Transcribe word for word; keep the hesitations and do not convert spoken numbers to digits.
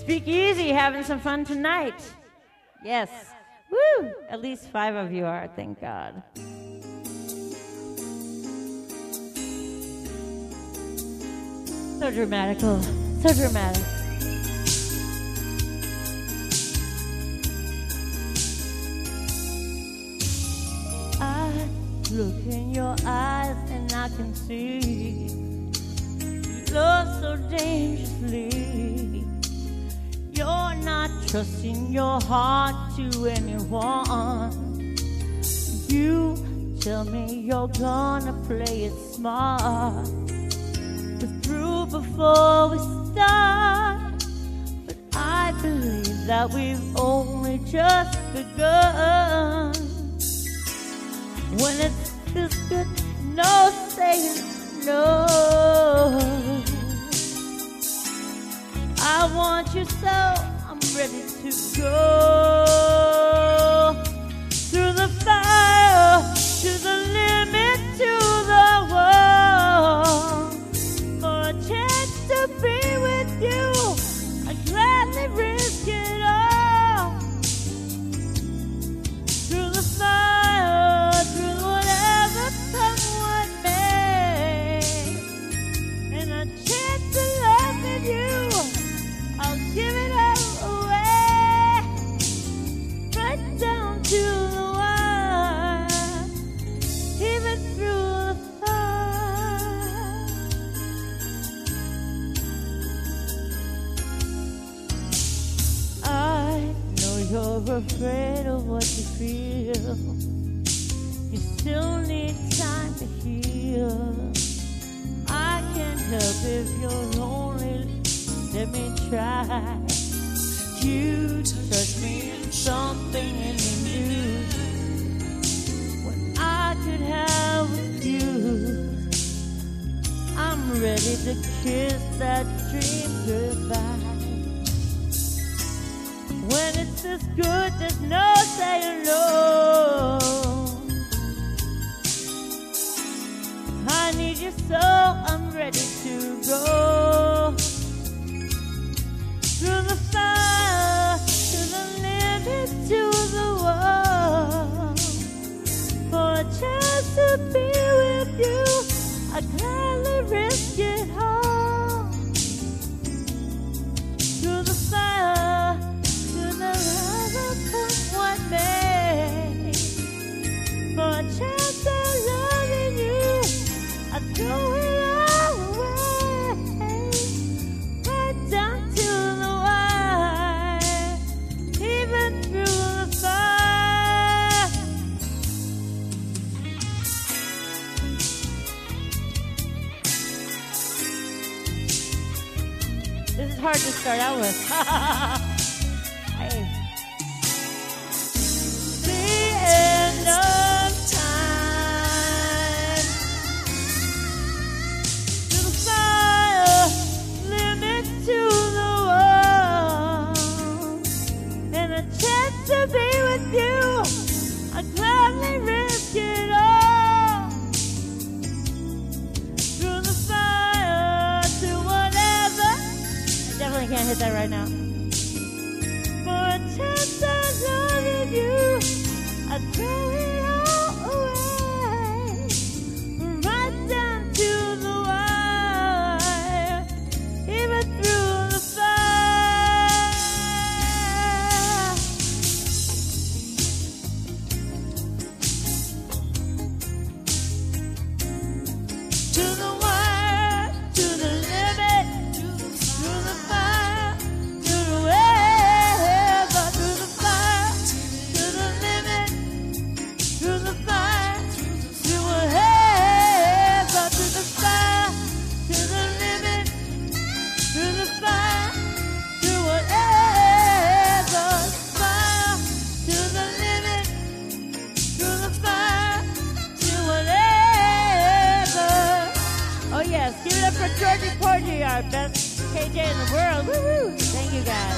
Speak Easy, having some fun tonight. Yes. Woo! At least five of you are, thank God. So dramatical. So dramatic. I look in your eyes and I can see you love so dangerously. You're not trusting your heart to anyone. You tell me you're gonna play it smart. We're through before we start, but I believe that we've only just begun. When it's this good, no saying no. I want you so I'm ready to go through the fire, to the limit, to the wall. For a chance to be with you, I'd gladly risk it all. Through the fire, through whatever come what may, and a chance to love with you, I'll give it all away, right down to the wire, even through the fire. I know you're afraid of what you feel. You still need time to heal. I can't help if you're lonely. Let me try. You touch me in something in you when I could have with you. I'm ready to kiss that dream goodbye. When it's this good, there's no saying no. I need you so I'm ready to go through the fire, to the limit, to the wall. For a chance to be with you, I'd gladly risk it all. Through the fire, to the river, come what may. For a chance of loving you, I'd throw it all away, right down to the wire, even through the fire. This is hard to start out with. Hey. The end of time. To the fire, limit to the wall, and a chance to be with you, I'd gladly risk it all. Through the fire, to whatever. I definitely can't hit that right now. For a chance of loving you, I'd throw it all away, right down to the wire, even through the fire. To the wire, to the limit, through the fire, to the wherever, through the fire, to the limit, through the fire, to wherever, through the fire, to the limit, through the fire, to whatever, fire, to the limit, through the fire, to whatever. Oh yes, give it up for Georgie Porgy, our best K J in the world. Woo-hoo. Thank you guys.